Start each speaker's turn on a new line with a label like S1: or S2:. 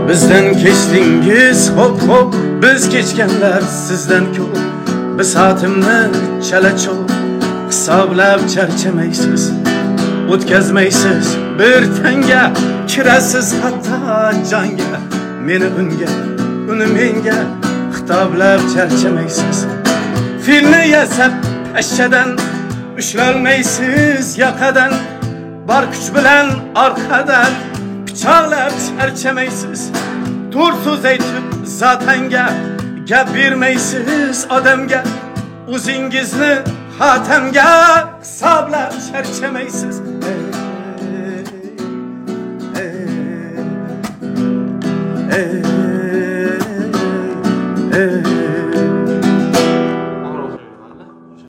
S1: Bizden kechdingiz hop hop, biz kechganlar sizdan ko'p. Biz soatimni chala-chov hisoblab charchamaysiz. O'tkazmaysiz bir tanga, kirasiz hatto jonga. Meni unga, uni menga xitoblab charchamaysiz. Filni yasab pashshadan ushlolmaysiz yoqadan. Bor kuch bilan orqadan pichoqlab charchamaysiz. To'rt so'z aytib zotanga gap bermaysiz odamga. O'zingizni xotamga hisoblab charchamaysiz. Hey, hey, hey.